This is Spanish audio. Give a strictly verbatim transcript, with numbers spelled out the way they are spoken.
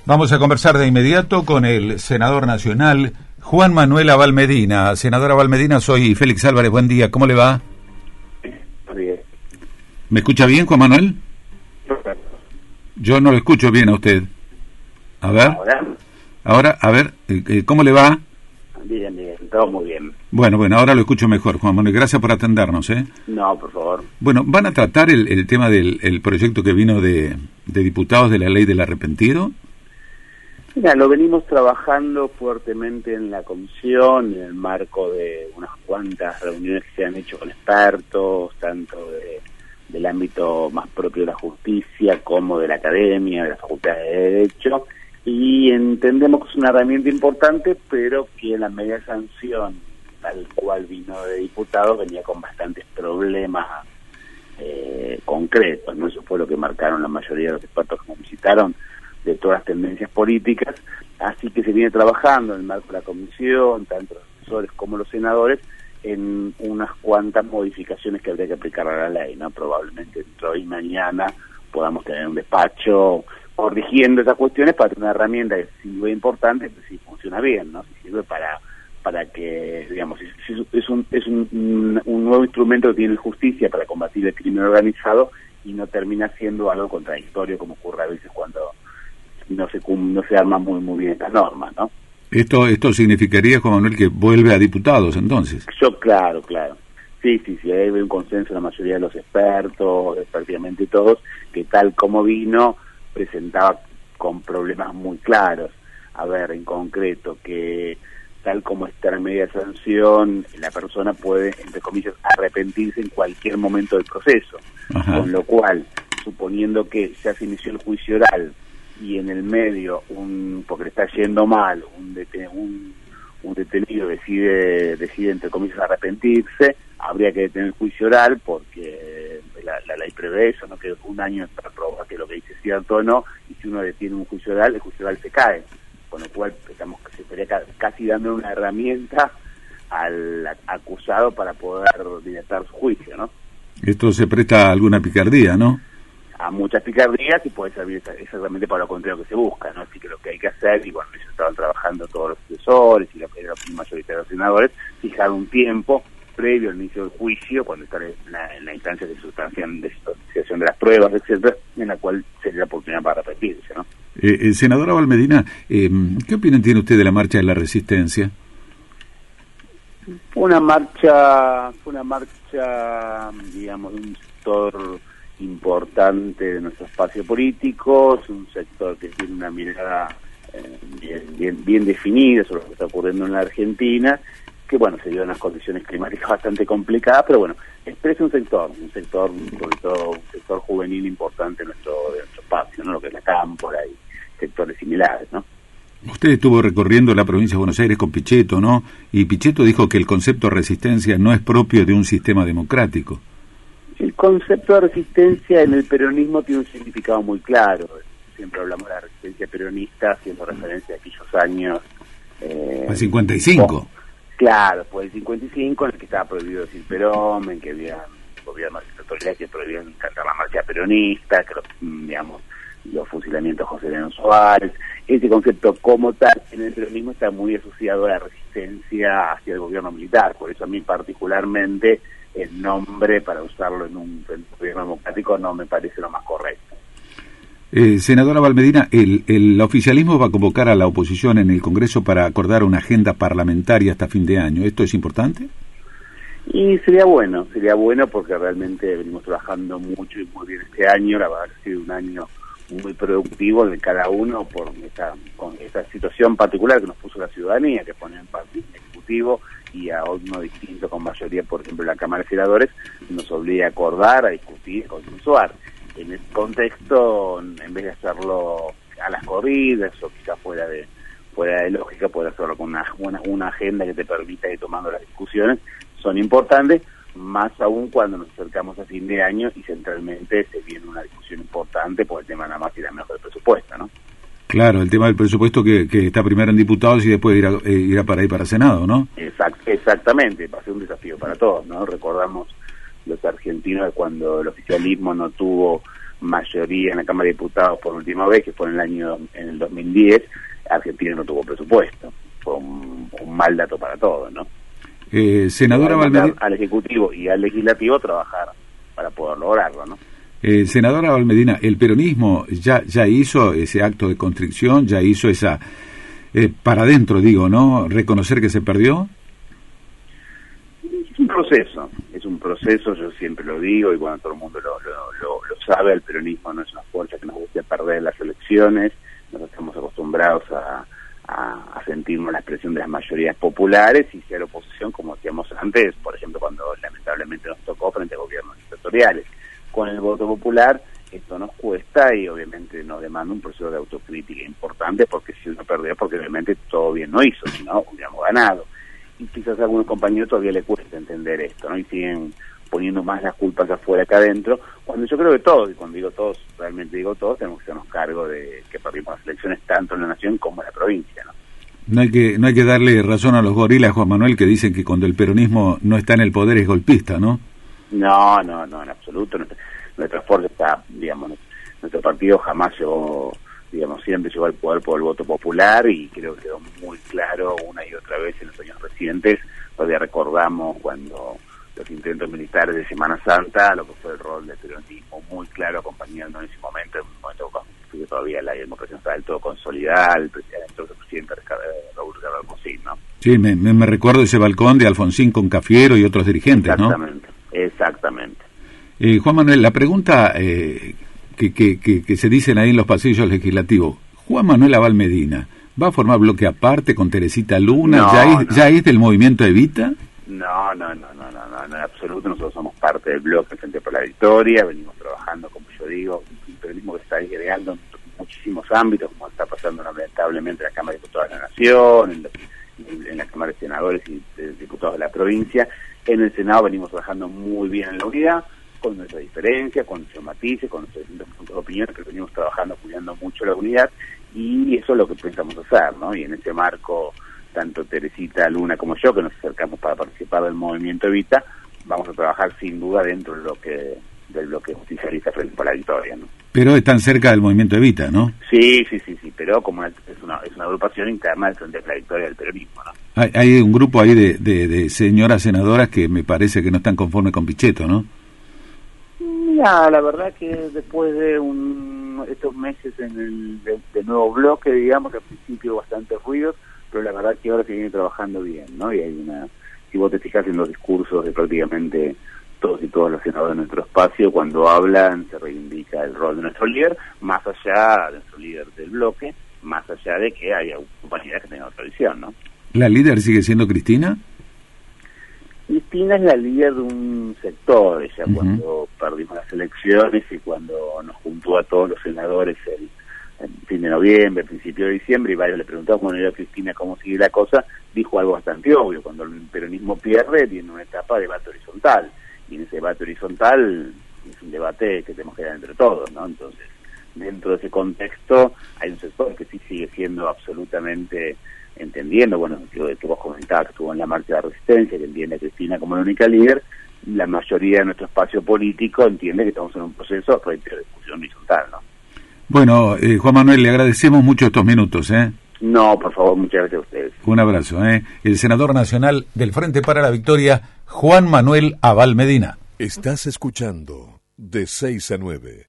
Vamos a conversar de inmediato con el senador nacional Juan Manuel Abal Medina. Senador Abal Medina, soy Félix Álvarez, buen día, ¿cómo le va? Bien. ¿Me escucha bien, Juan Manuel? Yo no lo escucho bien a usted. A ver. ¿Ahora? Ahora, a ver, ¿cómo le va? Bien, bien, todo muy bien. Bueno, bueno, ahora lo escucho mejor, Juan Manuel. Gracias por atendernos, ¿eh? No, por favor. Bueno, ¿van a tratar el, el tema del el proyecto que vino de, de diputados de la ley del arrepentido? Mira, lo venimos trabajando fuertemente en la comisión, en el marco de unas cuantas reuniones que se han hecho con expertos, tanto de, del ámbito más propio de la justicia como de la academia, de la Facultad de Derecho, y entendemos que es una herramienta importante, pero que la media sanción, tal cual vino de diputados, venía con bastantes problemas eh, concretos, ¿no? Eso fue lo que marcaron la mayoría de los expertos que nos visitaron, de todas las tendencias políticas, así que se viene trabajando en el marco de la comisión, tanto los asesores como los senadores, en unas cuantas modificaciones que habría que aplicar a la ley, ¿no? Probablemente entre hoy y mañana podamos tener un despacho corrigiendo esas cuestiones para tener una herramienta que sí es importante, que sí funciona bien, ¿no? Si sirve para para que, digamos, es, es, un, es un, un, un nuevo instrumento que tiene justicia para combatir el crimen organizado y no termina siendo algo contradictorio como ocurre a veces cuando no se no se arma muy muy bien esta norma, ¿no? Esto esto significaría, Juan Manuel, que vuelve a diputados, entonces. Yo, claro, claro. Sí, sí, sí, hay un consenso en la mayoría de los expertos, prácticamente todos, que tal como vino, presentaba con problemas muy claros. A ver, en concreto, que tal como está la media sanción, la persona puede, entre comillas, arrepentirse en cualquier momento del proceso. Ajá. Con lo cual, suponiendo que ya se inició el juicio oral, y en el medio, un porque le está yendo mal, un, deten, un, un detenido decide, decide, entre comillas, arrepentirse, habría que detener el juicio oral, porque la, la ley prevé eso, no que un año para probar que lo que dice es cierto o no, y si uno detiene un juicio oral, el juicio oral se cae, con lo cual estamos se estaría casi dando una herramienta al acusado para poder dilatar su juicio, ¿no? Esto se presta a alguna picardía, ¿no? A muchas picardías y puede servir exactamente para lo contrario que se busca, ¿no? Así que lo que hay que hacer, y bueno, ellos estaban trabajando todos los asesores y la, la mayoría de los senadores, fijar un tiempo previo al inicio del juicio, cuando está en la, en la instancia de sustanciación de sustanciación de las pruebas, etcétera, en la cual sería la oportunidad para arrepentirse, ¿no? Eh, el senador Abal Medina, eh, ¿qué opinión tiene usted de la marcha de la Resistencia? Fue una marcha, fue una marcha, digamos, de un sector importante de nuestro espacio político, es un sector que tiene una mirada eh, bien, bien, bien definida sobre lo que está ocurriendo en la Argentina, que bueno, se dio en unas condiciones climáticas bastante complicadas, pero bueno, expresa un sector, un sector, sobre todo un sector juvenil importante en nuestro, de nuestro espacio, ¿no? Lo que es la cámpora y sectores similares, ¿no? Usted estuvo recorriendo la provincia de Buenos Aires con Pichetto, ¿no? Y Pichetto dijo que el concepto de resistencia no es propio de un sistema democrático. El concepto de resistencia en el peronismo tiene un significado muy claro. Siempre hablamos de la resistencia peronista, haciendo referencia a aquellos años... Eh, ¿Al cincuenta y cinco? Oh, claro, después del cincuenta y cinco, en el que estaba prohibido decir Perón, en que había gobiernos y autoridades que prohibían cantar la marcha peronista, que los, digamos, los fusilamientos de José León Suárez. Ese concepto como tal en el peronismo está muy asociado a la resistencia hacia el gobierno militar. Por eso a mí particularmente el nombre para usarlo en un gobierno democrático no me parece lo más correcto. Eh, senadora Abal Medina, el, el oficialismo va a convocar a la oposición en el Congreso para acordar una agenda parlamentaria hasta fin de año. ¿Esto es importante? Y sería bueno, sería bueno porque realmente venimos trabajando mucho y muy bien este año. La verdad que ha sido un año muy productivo de cada uno por esta, con esta situación particular que nos puso la ciudadanía, que pone en partido ejecutivo y a uno distinto con mayoría, por ejemplo, en la Cámara de Senadores, nos obliga a acordar, a discutir, a consensuar. En ese contexto, en vez de hacerlo a las corridas o quizás fuera de fuera de lógica, poder hacerlo con una, una, una agenda que te permita ir tomando las discusiones, son importantes, más aún cuando nos acercamos a fin de año y centralmente se viene una discusión importante por el tema nada más y la mejor del presupuesto, ¿no? Claro, el tema del presupuesto que, que está primero en diputados y después irá, eh, irá para ahí para Senado, ¿no? Exact, exactamente, va a ser un desafío para todos, ¿no? Recordamos los argentinos cuando el oficialismo no tuvo mayoría en la Cámara de Diputados por última vez, que fue en el año en el dos mil diez, Argentina no tuvo presupuesto. Fue un, un mal dato para todos, ¿no? Eh, senadora Valmedina, al Ejecutivo y al Legislativo trabajar para poder lograrlo, ¿no? Eh, senadora Valmedina, ¿el peronismo ya ya hizo ese acto de constricción, ya hizo esa, eh, para adentro digo, ¿no?, reconocer que se perdió? Es un proceso, es un proceso, yo siempre lo digo, y bueno, todo el mundo lo, lo, lo, lo sabe, el peronismo no es una fuerza que nos guste perder las elecciones, nos estamos acostumbrados a, a, a sentirnos la expresión de las mayorías populares y ser oposición, como decíamos antes, por ejemplo, cuando lamentablemente nos tocó frente a gobiernos dictatoriales. Con el voto popular esto nos cuesta y obviamente nos demanda un proceso de autocrítica importante, porque si uno perdió, porque obviamente todo bien no hizo, si no hubiéramos ganado. Y quizás a algunos compañeros todavía le cuesta entender esto, ¿no? Y siguen poniendo más las culpas afuera que adentro, cuando yo creo que todos, y cuando digo todos, realmente digo todos, tenemos que hacernos cargo de que perdimos las elecciones tanto en la nación como en la provincia, ¿no? No hay que no hay que darle razón a los gorilas, Juan Manuel, que dicen que cuando el peronismo no está en el poder es golpista, ¿no? No, no, no, en absoluto. Nuestra, nuestra fuerza está, digamos, nuestro partido jamás llegó, digamos, siempre llegó al poder por el voto popular, y creo que quedó muy claro una y otra vez en los años recientes. Todavía recordamos cuando los intentos militares de Semana Santa, lo que fue el rol del peronismo muy claro acompañando en ese momento, en un momento que todavía la democracia estaba del todo consolidada, el presidente, entonces presidente Raúl Ricardo Alfonsín, ¿no? Sí, me, me recuerdo ese balcón de Alfonsín con Cafiero y otros dirigentes, exactamente, ¿no? Exactamente. Eh, Juan Manuel, la pregunta eh, que, que, que, que se dicen ahí en los pasillos legislativos, Juan Manuel Abal Medina, ¿va a formar bloque aparte con Teresita Luna? No, ¿Ya, es, no. ¿Ya es del movimiento Evita? No, no, no, no, no, no, no, en absoluto. Nosotros somos parte del bloque Frente por la Victoria, venimos trabajando, como yo digo, un periodismo que está disgregando en muchísimos ámbitos, como está pasando lamentablemente en la Cámara de Diputados de la Nación, en, la, en la Cámara de Senadores y de Diputados de la provincia. En el Senado venimos trabajando muy bien en la unidad, con nuestras diferencias, con nuestros matices, con nuestros distintos puntos de opinión, pero venimos trabajando, cuidando mucho la unidad, y eso es lo que pensamos hacer, ¿no? Y en ese marco, tanto Teresita Luna como yo, que nos acercamos para participar del movimiento Evita, vamos a trabajar sin duda dentro del bloque, del bloque justicialista Frente por la Victoria, ¿no? Pero están cerca del movimiento Evita, ¿no? Sí, sí, sí, sí, pero como es una, es una agrupación interna del Frente por la Victoria del peronismo, ¿no? Hay, hay un grupo ahí de, de, de señoras senadoras que me parece que no están conformes con Pichetto, ¿no? Mira, la verdad que después de un, estos meses en el de, de nuevo bloque, digamos, al principio bastante ruidos, pero la verdad que ahora se viene trabajando bien, ¿no? Y hay una, si vos te fijas en los discursos de prácticamente todos y todos los senadores de nuestro espacio, cuando hablan se reivindica el rol de nuestro líder, más allá de nuestro líder del bloque, más allá de que haya compañeras que tengan otra visión, ¿no? ¿La líder sigue siendo Cristina? Cristina es la líder de un sector, ella Uh-huh. cuando perdimos las elecciones y cuando nos juntó a todos los senadores el, el fin de noviembre, principio de diciembre, y varios le preguntamos cuando era Cristina cómo sigue la cosa, dijo algo bastante obvio: cuando el peronismo pierde, tiene una etapa de debate horizontal, y en ese debate horizontal es un debate que tenemos que dar entre todos, ¿no? Entonces, dentro de ese contexto, hay un sector que sí sigue siendo absolutamente entendiendo, bueno, que, que vos comentabas, que estuvo en la marcha de la resistencia, que entiende a Cristina como la única líder. La mayoría de nuestro espacio político entiende que estamos en un proceso de discusión horizontal, ¿no? Bueno, eh, Juan Manuel, le agradecemos mucho estos minutos, ¿eh? No, por favor, muchas gracias a ustedes. Un abrazo, ¿eh? El senador nacional del Frente para la Victoria, Juan Manuel Abal Medina. Estás escuchando de seis a nueve.